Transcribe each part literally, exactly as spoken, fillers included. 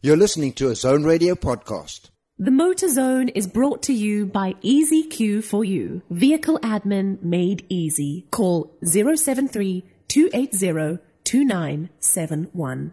You're listening to a Zone Radio podcast. The Motor Zone is brought to you by Easy Q four U. Vehicle admin made easy. Call zero seven three, two eight zero, two nine seven one.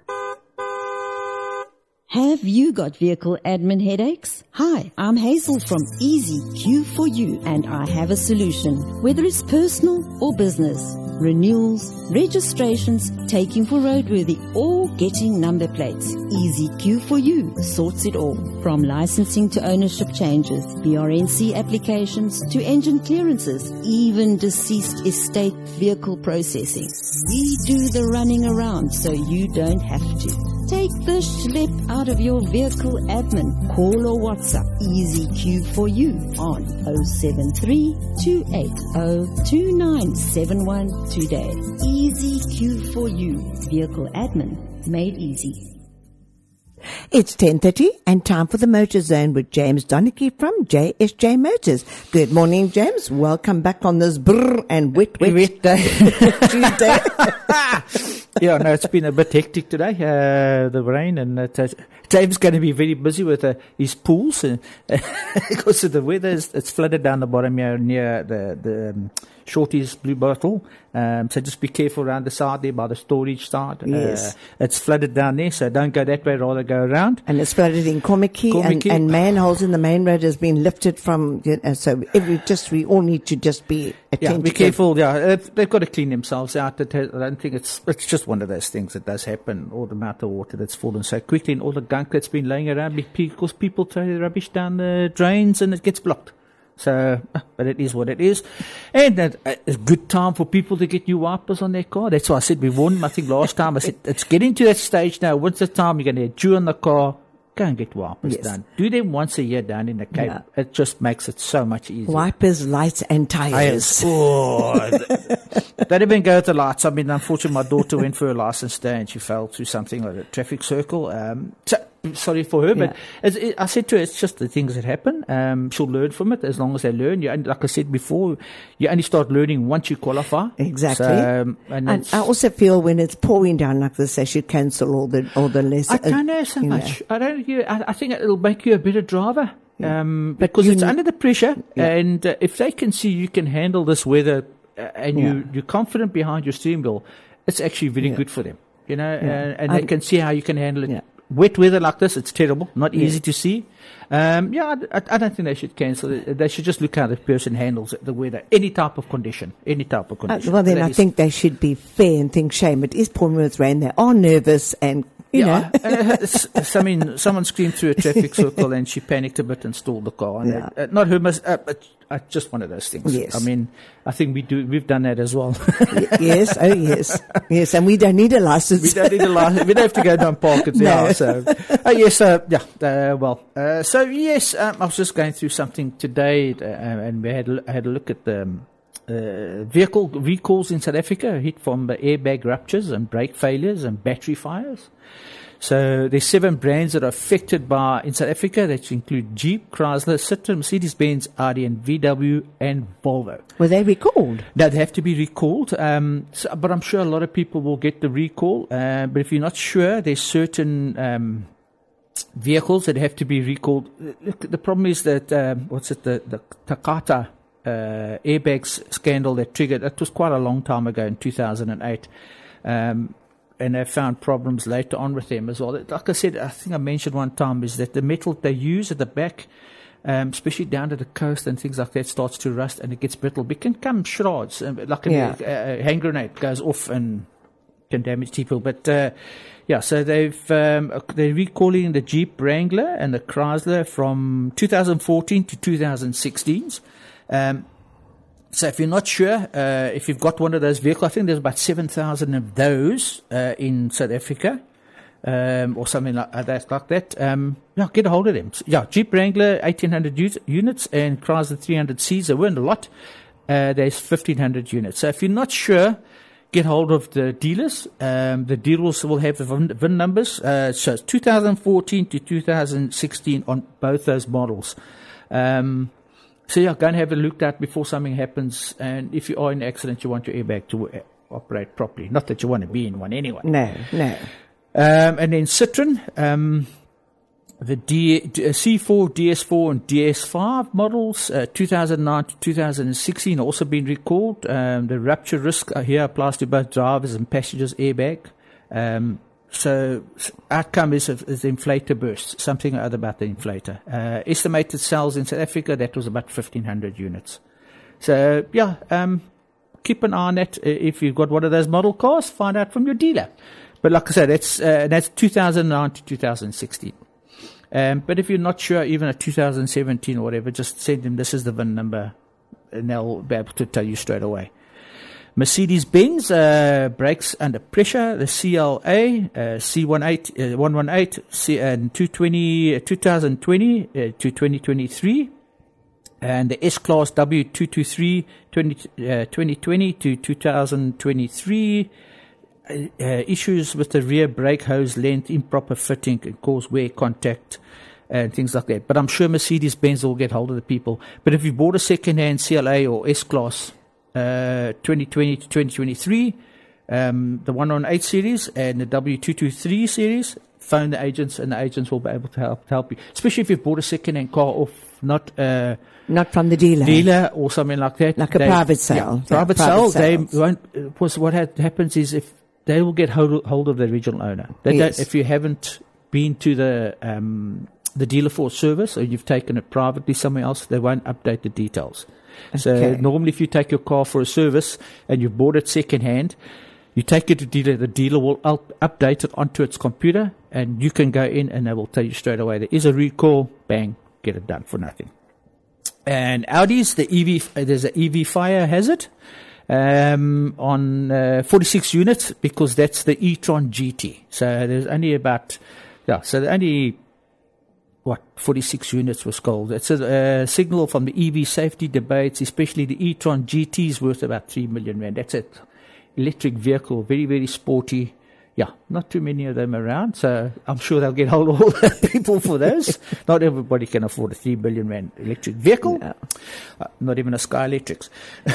Have you got vehicle admin headaches? Hi, I'm Hazel from Easy Q four U and I have a solution. Whether it's personal or business, renewals, registrations, taking for roadworthy or getting number plates, Easy Q four U sorts it all. From licensing to ownership changes, B R N C applications to engine clearances, even deceased estate vehicle processing. We do the running around so you don't have to. Take the schlep out of your vehicle admin. Call or WhatsApp Easy Q four U on zero seven three, two eight zero, two nine seven one today. Easy Q four U. Vehicle admin made easy. It's ten thirty and time for the Motor Zone with James Donachie from J S J Motors. Good morning, James. Welcome back on this brr and wet, wet, wet day. Tuesday. Yeah, no, it's been a bit hectic today, uh, the rain, and uh, James going to be very busy with uh, his pools uh, because of the weather. It's, it's flooded down the bottom here near the, the um, Shorty's Blue Bottle. Um, so just be careful around the side there by the storage side. Yes. Uh, it's flooded down there, so don't go that way, rather go around. And it's flooded in Komiki, and, and manholes in the main road has been lifted from, you know, so every, just, we all need to just be attentive. Yeah, be careful. Yeah, they've, they've got to clean themselves out. I don't think it's, it's just one of those things that does happen. All the amount of water that's fallen so quickly and all the gunk that's been laying around because people throw the rubbish down the drains and it gets blocked. So, but it is what it is. And uh, a good time for people to get new wipers on their car. That's why I said we warned, I think last time, I said it's getting to that stage now. What's the time you're going to dew on the car? Go and get wipers yes. done. Do them once a year down in the Cape. Yeah. It just makes it so much easier. Wipers, lights and tires. Oh, they don't even go with the lights. I mean, unfortunately, my daughter went for a license day and she fell through something like a traffic circle. Um, so, sorry for her, but yeah. it, it, I said to her, it's just the things that happen. Um, she'll learn from it as long as they learn. You, and like I said before, you only start learning once you qualify. Exactly. So, um, and and I also feel when it's pouring down like this, they should cancel all the all the lessons. I don't know so you much. Know. I don't. You, I, I think it'll make you a better driver. Yeah. Um, but because it's n- under the pressure, yeah. and uh, if they can see you can handle this weather, uh, and yeah. you you're confident behind your steering wheel, it's actually very yeah. good for them. You know, yeah. uh, and I, they can see how you can handle it. Yeah. Wet weather like this, it's terrible, not yeah. easy to see. Um, yeah, I, I don't think they should cancel it. They should just look how the person handles the weather, any type of condition, any type of condition. Uh, well, then that I is, think they should be fair and think, shame, it is pouring with rain. They are nervous and, you yeah, know. uh, I mean, someone screamed through a traffic circle and she panicked a bit and stalled the car. And yeah. it, uh, not her, mis- uh, but uh, just one of those things. Yes. I mean, I think we do, we've done that as well. Yes, oh yes. Yes, and we don't need a license. We don't need a license. We don't have to go down park it. No. Yeah, so, uh, yes, uh, yeah, uh, well, uh, so yes, um, I was just going through something today, uh, and we had, had a look at the um, uh, vehicle recalls in South Africa, hit from the airbag ruptures and brake failures and battery fires. So there's seven brands that are affected by in South Africa, that include Jeep, Chrysler, Citroen, Mercedes-Benz, Audi, and V W and Volvo. Were they recalled? They'd have to be recalled, um, so, but I'm sure a lot of people will get the recall. Uh, but if you're not sure, there's certain um, vehicles that have to be recalled. Look, the problem is that um, what's it? The, the Takata uh, airbags scandal that triggered. It was quite a long time ago in two thousand eight. Um, And they found problems later on with them as well. Like I said, I think I mentioned one time, is that the metal they use at the back, um, especially down to the coast and things like that, starts to rust and it gets brittle. It can come shards, um, like yeah. a, a hand grenade goes off and can damage people. But uh, yeah, so they've um, they're recalling the Jeep Wrangler and the Chrysler from two thousand fourteen to two thousand sixteen. Um, So if you're not sure, uh, if you've got one of those vehicles, I think there's about seven thousand of those uh, in South Africa, um, or something like that. Like that. Um, yeah, get a hold of them. So, yeah, Jeep Wrangler, eighteen hundred u- units, and Chrysler three hundred Cs. There weren't a lot. Uh, there's fifteen hundred units. So if you're not sure, get hold of the dealers. Um, the dealers will have the V I N, V I N numbers. Uh, so it's two thousand fourteen to two thousand sixteen on both those models. Um, So yeah, go and have a look at before something happens. And if you are in an accident, you want your airbag to uh, operate properly. Not that you want to be in one anyway. No, no. Um, and then Citroen, um, the D, C four, D S four, and D S five models, uh, two thousand nine to two thousand sixteen, also been recalled. Um, the rupture risk here applies to both drivers and passengers' airbag. Um, so outcome is, is the inflator burst, something or other about the inflator. Uh, estimated sales in South Africa, that was about fifteen hundred units. So, yeah, um, keep an eye on that. If you've got one of those model cars, find out from your dealer. But like I said, that's, uh, that's two thousand nine to two thousand sixteen. Um, but if you're not sure, even at two thousand seventeen or whatever, just send them, this is the V I N number, and they'll be able to tell you straight away. Mercedes-Benz uh, brakes under pressure, the C L A, uh, C eighteen, uh, one eighteen, C, and two twenty, uh, twenty twenty uh, to twenty twenty-three, and the S-Class W two twenty-three, twenty, uh, twenty twenty to two thousand twenty-three. Uh, uh, issues with the rear brake hose length, improper fitting can cause wear contact and things like that. But I'm sure Mercedes-Benz will get hold of the people. But if you bought a second-hand C L A or S-Class uh, twenty twenty to twenty twenty-three, um, the one eighteen series and the W two twenty-three series, phone the agents and the agents will be able to help, to help you. Especially if you've bought a second-hand car off not uh, not from the dealer, dealer or something like that. Like a they, private sale. Yeah, private, yeah, private sale. sales. They won't, of course, what ha- happens is if they will get hold, hold of the original owner. They yes. don't, if you haven't been to the um, the dealer for a service or you've taken it privately somewhere else, they won't update the details. Okay. So normally if you take your car for a service and you've bought it second hand, you take it to dealer, the dealer will up, update it onto its computer and you can go in and they will tell you straight away there is a recall, bang, get it done for nothing. And Audi's, the E V, there's an E V fire hazard. Um, on uh, forty-six units because that's the e-tron G T. So there's only about, yeah, so there only, what, forty-six units were sold. It's a uh, signal from the E V safety debates, especially the e-tron G T is worth about three million rand. That's it. Electric vehicle, very, very sporty. Yeah, not too many of them around, so I'm sure they'll get hold of all the people for those. Not everybody can afford a three billion rand electric vehicle. No. Uh, not even a Sky Electrics.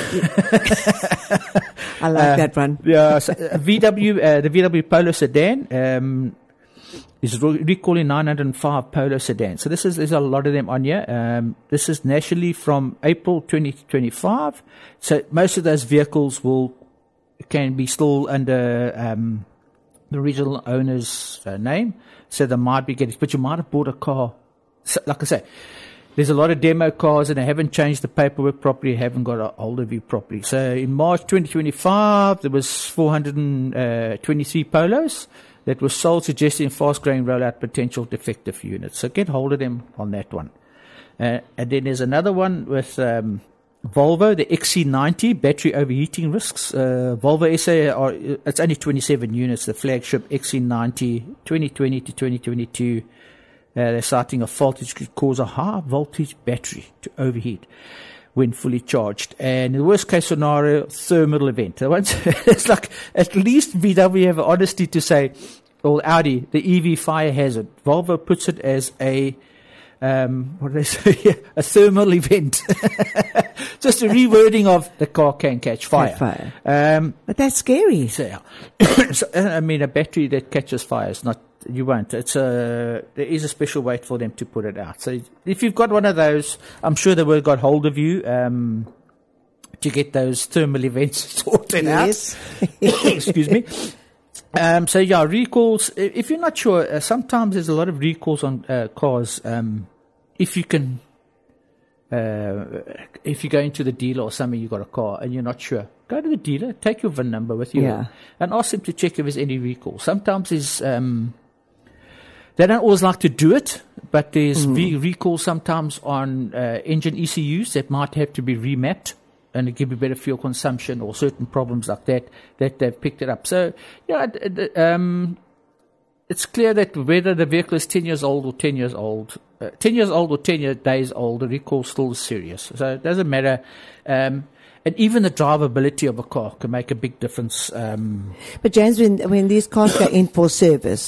I like uh, that one. Yeah, so a V W, uh, the V W Polo sedan um, is re- recalling nine hundred five Polo sedans. So this is there's a lot of them on here. Um, this is nationally from April twenty twenty-five. So most of those vehicles will can be still under um, the original owner's uh, name. So they might be getting, but you might have bought a car. So, like I say, there's a lot of demo cars and they haven't changed the paperwork properly, haven't got a hold of you properly. So in March twenty twenty-five, there was four hundred twenty-three Polos that were sold, suggesting fast-growing rollout potential defective units. So get hold of them on that one. Uh, and then there's another one with um, Volvo, the X C ninety, battery overheating risks. Uh, Volvo S A, are, it's only twenty-seven units, the flagship X C ninety, twenty twenty to twenty twenty-two. Uh, they're citing a fault which could cause a high voltage battery to overheat when fully charged. And in the worst case scenario, thermal event. It's like, at least V W have the honesty to say, or Audi, the E V fire hazard. Volvo puts it as a, um, what do they say? a thermal event. Just a rewording of the car can catch fire. fire. Um, but that's scary. So, so, I mean, a battery that catches fire is not, you won't. It's a, there is a special way for them to put it out. So if you've got one of those, I'm sure they will have got hold of you um, to get those thermal events sorted yes. out. Excuse me. Um, so yeah, recalls. If you're not sure, uh, sometimes there's a lot of recalls on uh, cars. Um, if you can, uh, if you go into the dealer or something, you've got a car and you're not sure, go to the dealer, take your V I N number with you, yeah. and ask them to check if there's any recall. Sometimes there's, um, they don't always like to do it, but there's mm. re- recalls sometimes on uh, engine E C Us that might have to be remapped and give you better fuel consumption or certain problems like that, that they've picked it up. So, yeah, um, it's clear that whether the vehicle is ten years old or ten years old, uh, ten years old or ten year days old, the recall still is serious. So it doesn't matter. Um, and even the drivability of a car can make a big difference. Um, but James, when, when these cars go in for service,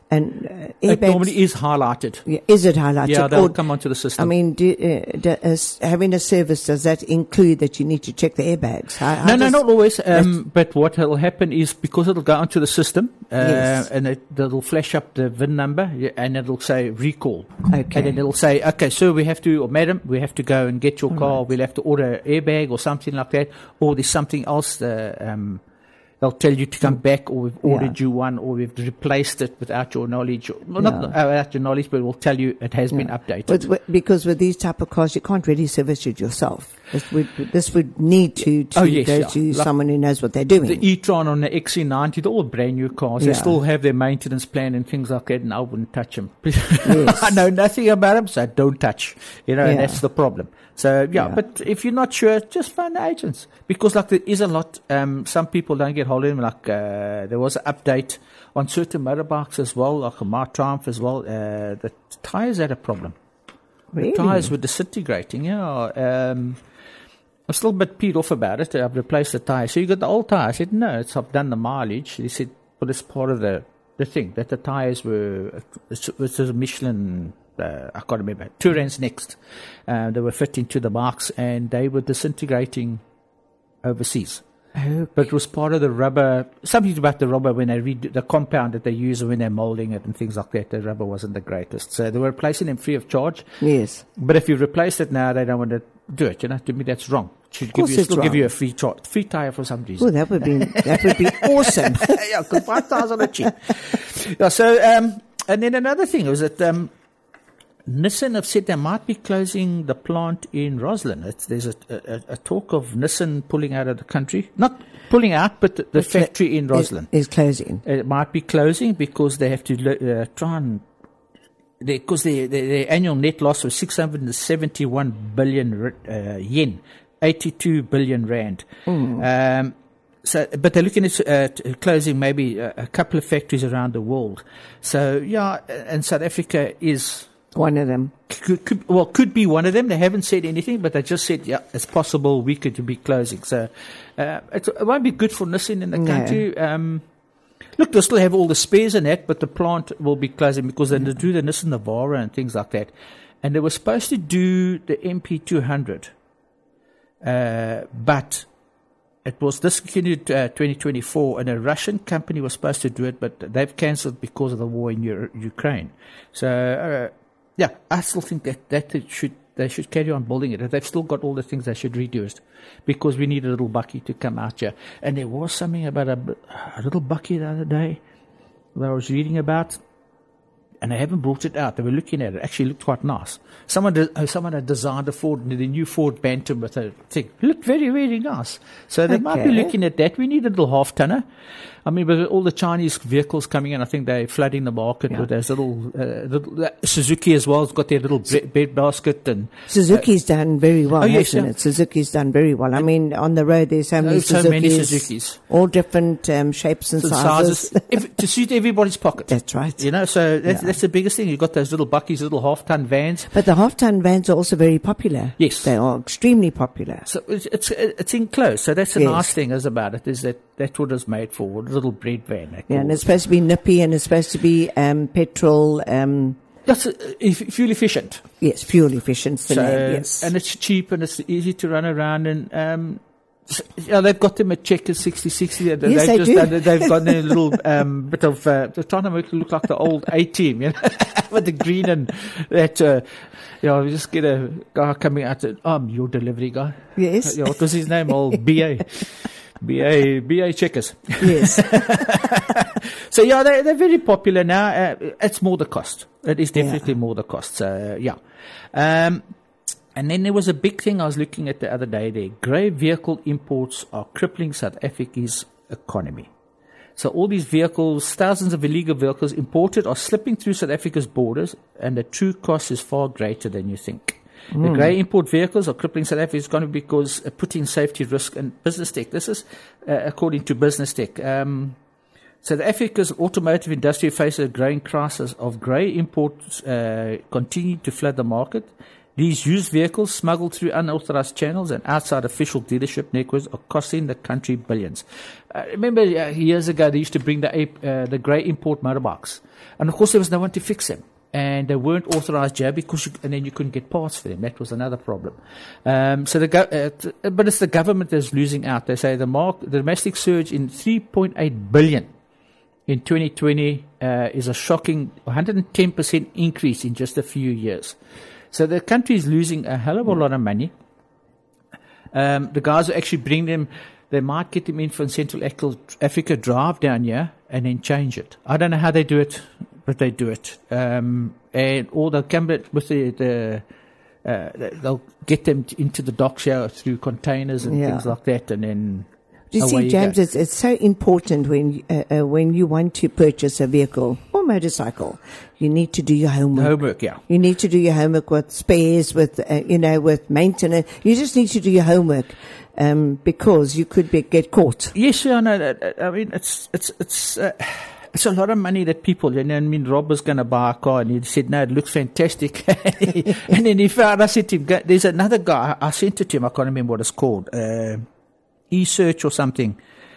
And uh, It airbags, normally is highlighted. yeah, is it highlighted? Yeah, they'll Or- come onto the system. I mean, do, uh, do, uh, s- having a service, does that include that you need to check the airbags? How, how No, no, does- not always. Um, but what will happen is because it'll go onto the system, uh, Yes. and it, it'll flash up the V I N number, yeah, and it'll say recall. Okay. And then it'll say, okay, sir, we have to, or madam, we have to go and get your car. We'll have to order an airbag or something like that, or there's something else. Uh, um, they'll tell you to come back, or we've ordered Yeah. you one, or we've replaced it without your knowledge. Well, not Yeah. uh, without your knowledge, but we'll tell you it has been updated. With, with, because with these type of cars, you can't really service it yourself. This would, this would need to, to Oh, yes, go yeah. to Like someone who knows what they're doing. The e-tron on the X C ninety, they're all brand new cars. They Yeah. still have their maintenance plan and things like that, and I wouldn't touch them. Yes. I know nothing about them, so don't touch. You know, and Yeah. that's the problem. So, yeah, Yeah. but if you're not sure, just phone the agents. Because, like, there is a lot, um, some people don't get hold of them. Like, uh, there was an update on certain motorbikes as well, like my Triumph as well. Uh, the tyres had a problem. Really? The tyres were disintegrating, yeah. Um, I'm still a bit peed off about it. I've replaced the tyre. So you got the old tyre. I said, no, it's, I've done the mileage. He said, well, it's part of the, the thing, that the tyres were, it was a Michelin, uh, I can't remember, Tourans Next. Uh, they were fitting to the marks, and they were disintegrating overseas. Oh, But it was part of the rubber, something about the rubber when they read the compound that they use when they're molding it and things like that. The rubber wasn't the greatest. So they were replacing them free of charge. yes. But if you replace it now, they don't want to do it. You know, to me, that's wrong. Should give course you, it's still give wrong. you a free char- free tire for some Oh, reason. that would be, that would be awesome. yeah, because five thousand are cheap. Yeah, so, um, and then another thing was that um, Nissan have said they might be closing the plant in Roslyn. It's, there's a, a, a talk of Nissan pulling out of the country. Not pulling out, but the, the factory in Roslyn. Is, is closing. It might be closing because they have to uh, try and because their, their, their annual net loss was six hundred seventy-one billion uh, yen, eighty-two billion rand. Mm. Um, so, but they're looking at uh, t- closing maybe a, a couple of factories around the world. So, yeah, and South Africa is One of them. could, could, well, could be one of them. They haven't said anything, but they just said, yeah, it's possible we could be closing. So uh, it, it won't be good for Nissan in the No. country. Um, look, they'll still have all the spares and that, but the plant will be closing because they do the Nissan Navara and things like that. And they were supposed to do the M P two hundred, uh, but it was discontinued uh, twenty twenty-four, and a Russian company was supposed to do it, but they've cancelled because of the war in Ur- Ukraine. So, uh, yeah, I still think that, that it should they should carry on building it. They've still got all the things they should redo it because we need a little bucky to come out here. And there was something about a, a little bucky the other day that I was reading about, and they haven't brought it out. They were looking at it. It actually looked quite nice. Someone de- uh, someone had designed a Ford, the new Ford Bantam with a thing. It looked very, very nice. So they might be Okay. looking at that. We need a little half-tonner. I mean, with all the Chinese vehicles coming in, I think they're flooding the market with those little, uh, little uh, Suzuki as well has got their little bre- bed basket and Suzuki's done very well, Oh, yes, hasn't yeah. it? Suzuki's done very well. I mean, on the road there's so many Oh, so Suzukis, many Suzukis. all different um, shapes and the sizes. sizes if, to suit everybody's pocket. That's right. You know, so that's, Yeah. that's the biggest thing. You've got those little buckies, little half-ton vans. But the half-ton vans are also very popular. Yes. They are extremely popular. So it's, it's it's enclosed. So that's the Yes. nice thing is about it is that that's what it's made for, a little bread van. they Yeah, call and it. it's supposed to be nippy and it's supposed to be um, petrol, um, That's uh, e- fuel efficient. yes, fuel efficient. the So, name, yes. and it's cheap and it's easy to run around and um, s- yeah, they've got them at Checkers sixty sixty. They- Yes, they've they just do. done, they've got a little um, bit of uh, they're trying to make it look like the old A team, you know, with the green and that. Uh, you know, we just get a guy coming out. And, oh, I'm your delivery guy. Yes. Yeah, what was his name? Old B A. B A, B A Checkers. Yes. So yeah, they're, they're very popular now. Uh, it's more the cost. It is definitely more the cost. So yeah. Um, and then there was a big thing I was looking at the other day there. Grey vehicle imports are crippling South Africa's economy. So all these vehicles, thousands of illegal vehicles imported are slipping through South Africa's borders, and the true cost is far greater than you think. The grey import vehicles are crippling South Africa's economy because uh, putting safety risk and business tech. This is uh, according to Business Tech. Um, South Africa's automotive industry faces a growing crisis of grey imports uh, continue to flood the market These used vehicles smuggled through unauthorized channels and outside official dealership networks are costing the country billions. Uh, remember uh, years ago they used to bring the uh, the grey import motorbikes, and of course there was no one to fix them, and they weren't authorized here because you, and then you couldn't get parts for them. That was another problem. Um, so the go- uh, t- but it's the government that's losing out. They say the mark, the domestic surge in three point eight billion in twenty twenty uh, is a shocking one hundred ten percent increase in just a few years. So the country is losing a hell of a lot of money. Um, the guys who actually bring them, they might get them in from Central Africa, drive down here, and then change it. I don't know how they do it, but they do it. Um, and or they'll come with the, the uh, they'll get them into the docks here through containers and Yeah. things like that, and then. Do you away see, you James, go. it's, it's so important when uh, uh, when you want to purchase a vehicle or motorcycle, you need to do your homework. Homework, yeah. You need to do your homework with spares, with, uh, you know, with maintenance. You just need to do your homework um, because you could be, get caught. Yes, yeah, no, that- I mean, it's it's it's uh, it's a lot of money that people. And I mean, Rob was going to buy a car, and he said, "No, it looks fantastic." And then he found. I said to him, "Go- "There's another guy." I sent it to him. I can't remember what it's called, uh, eSearch or something.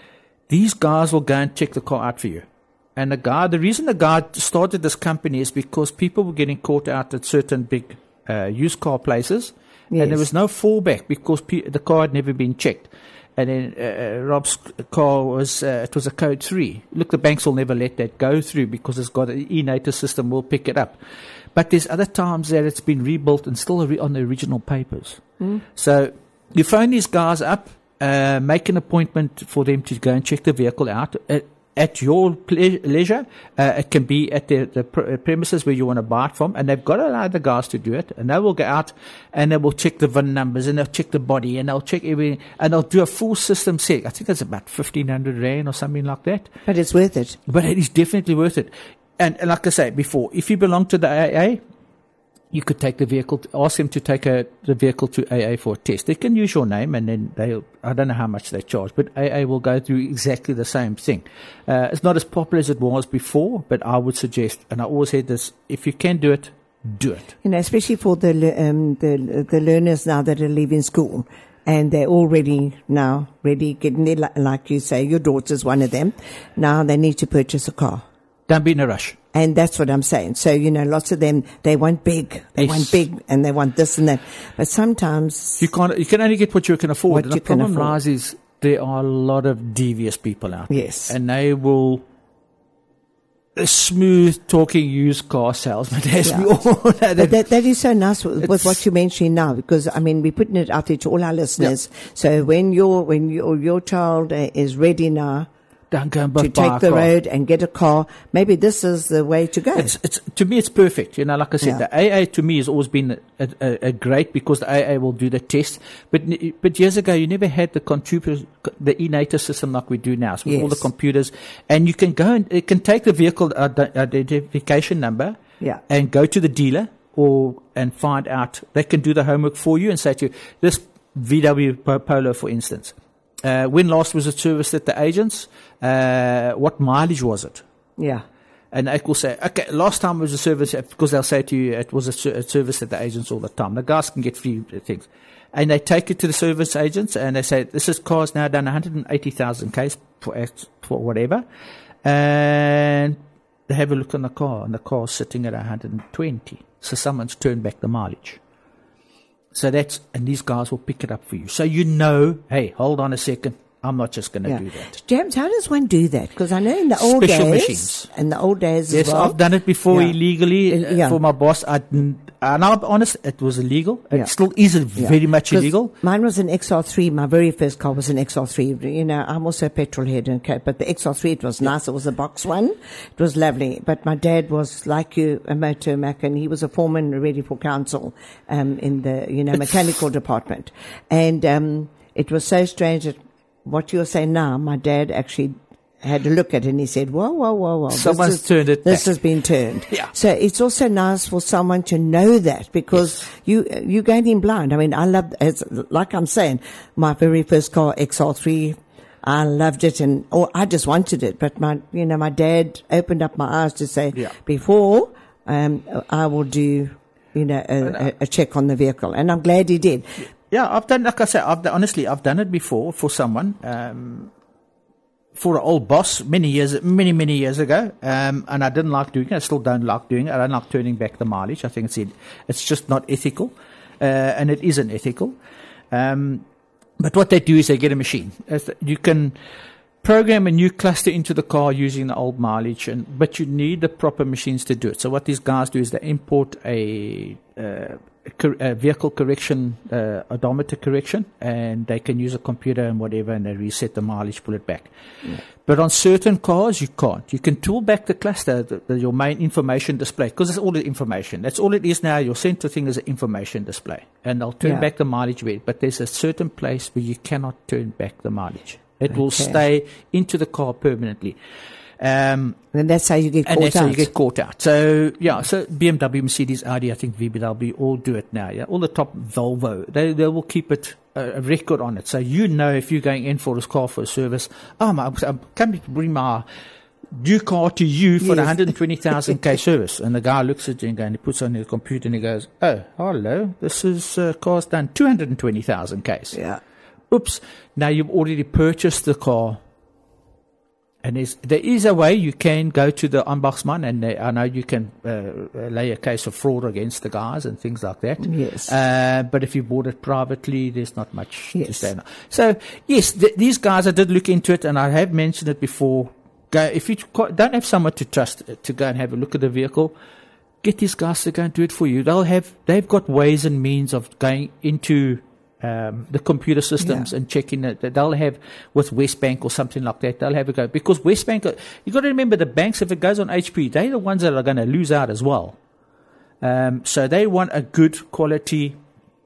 These guys will go and check the car out for you. And the guy, the reason the guy started this company is because people were getting caught out at certain big uh, used car places. And there Yes. was no fallback because pe- the car had never been checked. And then uh, Rob's car was, uh, it was a code three. Look, the banks will never let that go through because it's got an e-nator system will pick it up. But there's other times that it's been rebuilt and still re- on the original papers. Mm. So you phone these guys up, uh, make an appointment for them to go and check the vehicle out. Uh, At your ple- leisure, uh, it can be at the, the pr- premises where you want to buy it from, and they've got to allow the guys to do it, and they will go out and they will check the V I N numbers, and they'll check the body, and they'll check everything, and they'll do a full system check. I think it's about fifteen hundred rand or something like that, But it's worth it. but it is definitely worth it. And, and like I say before, if you belong to the A A, you could take the vehicle, to, ask them to take a, the vehicle to A A for a test. They can use your name, and then they'll, I don't know how much they charge, but A A will go through exactly the same thing. Uh, it's not as popular as it was before, but I would suggest, and I always said this, if you can do it, do it. You know, especially for the le- um, the the learners now that are leaving school, and they're already now ready, getting there, li- like you say, your daughter's one of them. Now they need to purchase a car. Don't be in a rush. And that's what I'm saying. So, you know, lots of them, they want big, they Yes. want big, and they want this and that. But sometimes, You can't, you can only get what you can afford. What And the you can problem afford. lies is there are a lot of devious people out there. Yes. And they will, a smooth talking used car salesman, as Yeah. we all know. but That, that, that is so nice with, with It's- what you're mentioning now, because, I mean, we're putting it out there to all our listeners. So when your, when your, your child uh, is ready now don't go and to buy take a the car. road and get a car, maybe this is the way to go. It's, it's, to me, it's perfect. You know, like I said, Yeah. the A A to me has always been a, a, a great because the A A will do the test. But but years ago, you never had the computer, the e-nator system like we do now. So with all the Yes. computers, and you can go and it can take the vehicle ide- identification number, Yeah. and go to the dealer or and find out. They can do the homework for you and say to you, this V W Po- Polo, for instance. Uh, when last was it serviced at the agents? Uh, what mileage was it? Yeah. And they will say, okay, last time was a service, because they'll say to you, it was a, ser- a service at the agents all the time. The guys can get free things. And they take it to the service agents and they say, this is car's now done one hundred eighty thousand Ks for, X- for whatever. And they have a look on the car, and the car's sitting at one hundred twenty. So someone's turned back the mileage. So that's, and these guys will pick it up for you. So you know, hey, hold on a second. I'm not just going to Yeah. do that. James, how does one do that? Because I know in the old Special days, machines. in the old days Yes, as well. I've done it before Yeah. illegally Uh, uh, yeah. for my boss. I didn't, and I'm honest, it was illegal. It Yeah. still is Yeah. very much 'Cause illegal. Mine was an X R three. My very first car was an X R three. You know, I'm also a petrol head, and okay, but the X R three, it was nice. It was a box one. It was lovely. But my dad was, like you, a motor mech, and he was a foreman ready for council um, in the, you know, mechanical department. And um, it was so strange that what you're saying now, my dad actually had a look at it and he said, whoa, whoa, whoa, whoa. this Someone's is- turned it This back. has been turned. Yeah. So it's also nice for someone to know that, because you, you going in blind. I mean, I love, it's, like I'm saying, my very first car, X R three, I loved it, and, or I just wanted it. But my, you know, my dad opened up my eyes to say, Yeah. before, um, I will do you know, a, a, a check on the vehicle. And I'm glad he did. Yeah, I've done, like I say, I've done, honestly, I've done it before for someone, um, for an old boss many years, many, many years ago. Um, and I didn't like doing it. I still don't like doing it. I don't like turning back the mileage. I think it's, it's just not ethical. Uh, and it isn't ethical. Um, but what they do is they get a machine. You can program a new cluster into the car using the old mileage, and but you need the proper machines to do it. So what these guys do is they import a, uh, a vehicle correction, uh, odometer correction, and they can use a computer and whatever, and they reset the mileage, pull it back. Yeah. But on certain cars, you can't. You can tool back the cluster, the, the, your main information display, because it's all the information. That's all it is now. Your center thing is an information display, and they'll turn yeah. back the mileage bit. But there's a certain place where you cannot turn back the mileage. It okay. will stay into the car permanently. Um, and that's how you get caught and that's out. how you get caught out. So, yeah, so B M W, Mercedes, Audi, I think V W all do it now. Yeah, all the top Volvo, they they will keep it, uh, a record on it. So you know if you're going in for this car for a service, oh, my, I'm coming to bring my new car to you for yes. the one hundred twenty thousand K service. And the guy looks at you and, and he puts on his computer and he goes, oh, hello, this is uh, car's done two hundred twenty thousand Ks. Yeah. Oops, now you've already purchased the car. And there's, there is a way you can go to the ombudsman, and they, I know you can uh, lay a case of fraud against the guys and things like that. Yes. Uh, but if you bought it privately, there's not much yes. to say now. So, yes, th- these guys, I did look into it, and I have mentioned it before. Go, if you don't have someone to trust to go and have a look at the vehicle, get these guys to go and do it for you. They'll have, they've got ways and means of going into Um, the computer systems yeah. and checking it. They'll have with Westbank or something like that. They'll have a go because Westbank. You got to remember the banks. If it goes on H P, they're the ones that are going to lose out as well. Um, so they want a good quality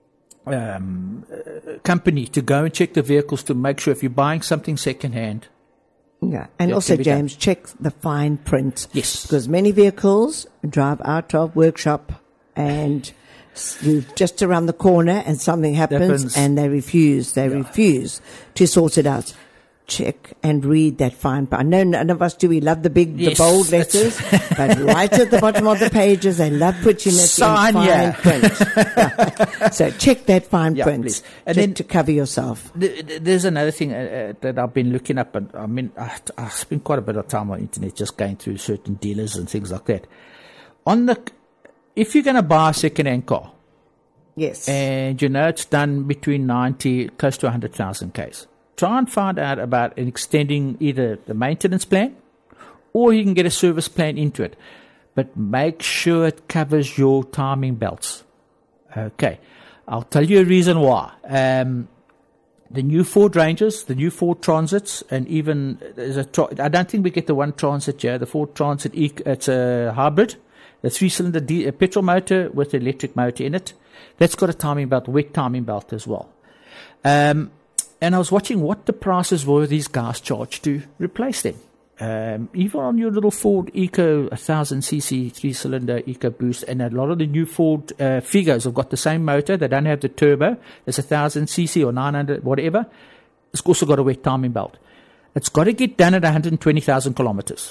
um, uh, company to go and check the vehicles to make sure if you're buying something secondhand. Yeah, and also James, done. check the fine print. Yes, because many vehicles drive out of workshop and you're just around the corner and something happens, happens. and they refuse, they yeah. refuse to sort it out. Check and read that fine print. I know none of us do. We love the big, yes, the bold letters, but right at the bottom of the pages, they love putting it Sign, in fine yeah. print. Yeah. So check that fine yeah, print please. And just then, to cover yourself. Th- there's another thing uh, that I've been looking up, and I mean, I, I spend quite a bit of time on the internet just going through certain dealers and things like that. On the If you're going to buy a second-hand car, yes, and you know it's done between ninety, close to one hundred thousand Ks, try and find out about extending either the maintenance plan or you can get a service plan into it. But make sure it covers your timing belts. Okay, I'll tell you a reason why. Um, the new Ford Rangers, the new Ford Transits, and even there's a. I don't think we get the one Transit here. The Ford Transit, it's a hybrid. The three-cylinder di- a petrol motor with an electric motor in it. That's got a timing belt, wet timing belt as well. Um, and I was watching what the prices were these guys charged to replace them. Um, even on your little Ford Eco one thousand c c three-cylinder EcoBoost, and a lot of the new Ford uh, Figos have got the same motor. They don't have the turbo. It's one thousand c c or nine hundred, whatever. It's also got a wet timing belt. It's got to get done at one hundred twenty thousand kilometers.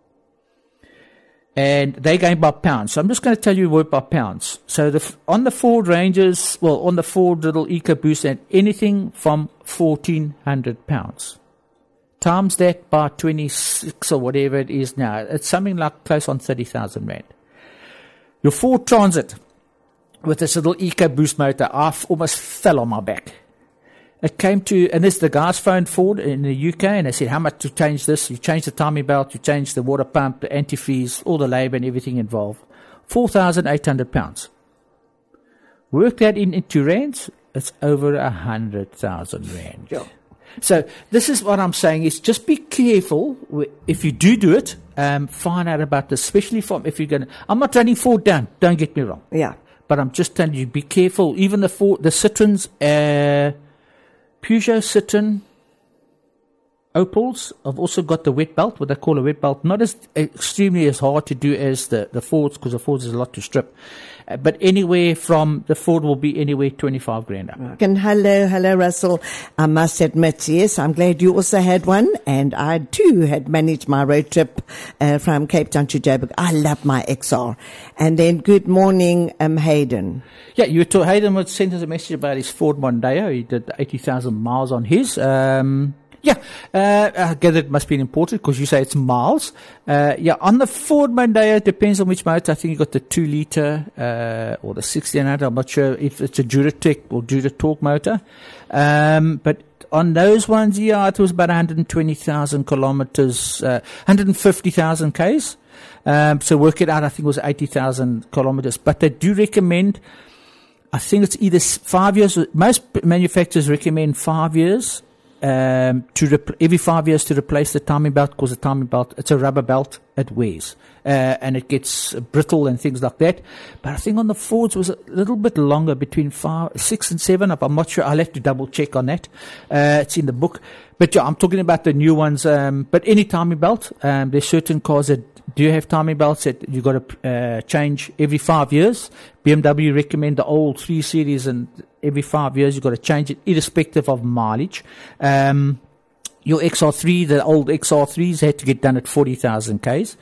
And they're going by pounds. So I'm just going to tell you word by pounds. So the, on the Ford Rangers, well, on the Ford little EcoBoost, and anything from fourteen hundred pounds. Times that by twenty-six or whatever it is now. It's something like close on thirty thousand rand. Your Ford Transit with this little EcoBoost motor, I almost fell on my back. It came to, and this the guys phoned Ford in the U K, and they said, how much to change this? You change the timing belt, you change the water pump, the antifreeze, all the labour and everything involved. four thousand eight hundred pounds. Work that in into rands, it's over one hundred thousand rand. Yeah. So this is what I'm saying is just be careful if you do do it, um, find out about this, especially from if you're going to, I'm not running Ford down, don't get me wrong. Yeah. But I'm just telling you, be careful. Even the Ford, the Citroens, uh, Peugeot Citroen, Opals. I've also got the wet belt, what they call a wet belt. Not as extremely as hard to do as the, the Fords, because the Fords is a lot to strip. Uh, but anywhere from, the Ford will be anywhere twenty-five grand up. And hello, hello, Russell. I must admit, yes, I'm glad you also had one, and I too had managed my road trip uh, from Cape Town to Joburg. I love my X R. And then good morning, um, Hayden. Yeah, you told Hayden would send us a message about his Ford Mondeo. He did eighty thousand miles on his. Um, Yeah, uh, I gather it must be important because you say it's miles. Uh, yeah, on the Ford Mondeo, it depends on which motor. I think you got the two litre, uh, or the sixteen hundred. I'm not sure if it's a Duratec or Duratorque motor. Um, but on those ones, yeah, it was about one hundred twenty thousand kilometers, uh, one hundred fifty thousand Ks. Um, so work it out, I think it was eighty thousand kilometers. But they do recommend, I think it's either five years, most manufacturers recommend five years. Um, to rep- every five years to replace the timing belt, because the timing belt, it's a rubber belt, it wears, uh, and it gets brittle and things like that. But I think on the Fords was a little bit longer, between five, six and seven. I'm not sure. I'll have to double check on that. Uh, it's in the book. But yeah, I'm talking about the new ones. Um, but any timing belt, um, there's certain cars that do have timing belts that you got to uh, change every five years. B M W recommend the old three series, and every five years you've got to change it, irrespective of mileage. Um, your X R three, the old X R threes had to get done at forty thousand Ks.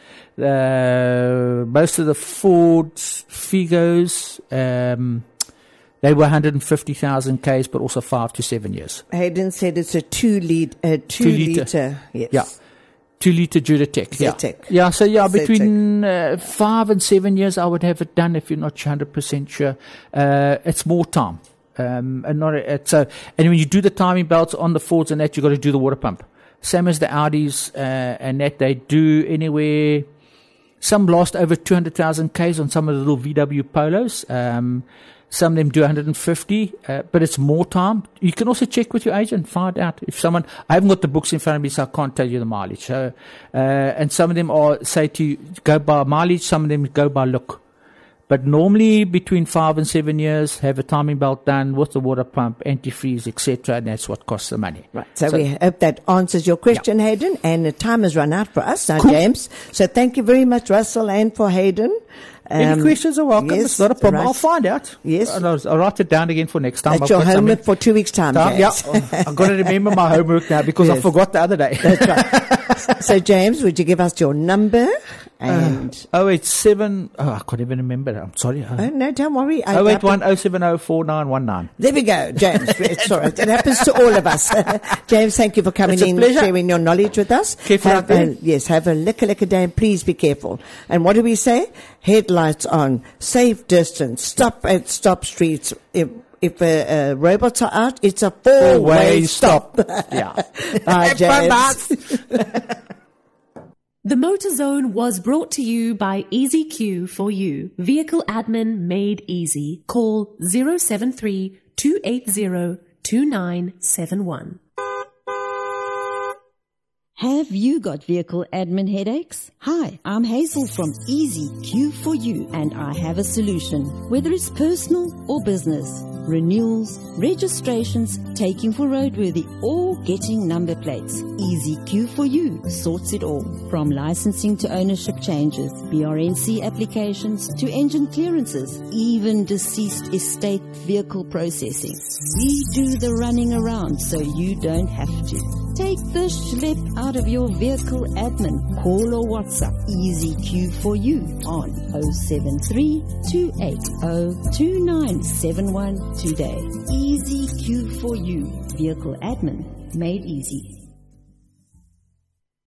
Uh, most of the Ford Figos, um, they were one hundred fifty thousand Ks, but also five to seven years. Hayden said it's a two lead, uh, two, Two liter. litre. Yes. Yeah. Two litre Duratec. Zetec. Yeah. yeah, so yeah, Zetec. between uh, five and seven years, I would have it done if you're not one hundred percent sure. Uh, it's more time. Um, and not a, it's a, and when you do the timing belts on the Fords and that, you've got to do the water pump. Same as the Audis, uh, and that they do anywhere. Some last over two hundred thousand Ks on some of the little V W Polos. Um, Some of them do one hundred fifty, uh, but it's more time. You can also check with your agent, find out if someone, I haven't got the books in front of me, so I can't tell you the mileage. So, uh, and some of them are, say to you, go by mileage, some of them go by look. But normally between five and seven years, have a timing belt done with the water pump, antifreeze, et cetera, and that's what costs the money. Right. So, so we hope that answers your question, yeah. Hayden. And the time has run out for us now, cool. James. So thank you very much, Russell, and for Hayden. Um, Any questions are welcome. Yes, it's not a problem. Russ. I'll find out. Yes. I'll, I'll write it down again for next time. That's I've your got homework something. for two weeks' time, time James. Yeah. I've got to remember my homework now because yes. I forgot the other day. That's right. So, James, would you give us your number? And uh, oh eight seven oh I can't even remember. I'm sorry. Oh, no, don't worry. oh eight one oh seven oh four nine one nine. There we go, James. It's all right. It happens to all of us. James, thank you for coming in, pleasure. sharing your knowledge with us. Careful have out there. a, yes, have a liquor, liquor day, and please be careful. And what do we say? Headlights on, safe distance, stop at stop streets. If, if uh, uh, robots are out, it's a four-way, four-way stop. stop. Yeah. Bye, James. The Motor Zone was brought to you by Easy Q for you. Vehicle admin made easy. Call zero seven three, two eight zero, two nine seven one. Have you got vehicle admin headaches? Hi, I'm Hazel from Easy Q for you, and I have a solution. Whether it's personal or business, renewals, registrations, taking for roadworthy, or getting number plates, Easy Q for you sorts it all. From licensing to ownership changes, B R N C applications to engine clearances, even deceased estate vehicle processing. We do the running around so you don't have to. Take the schlep out of your vehicle admin. Call or WhatsApp Easy Q for you on oh seven three, two eight oh, two nine seven one today. Easy Q for you. Vehicle admin made easy.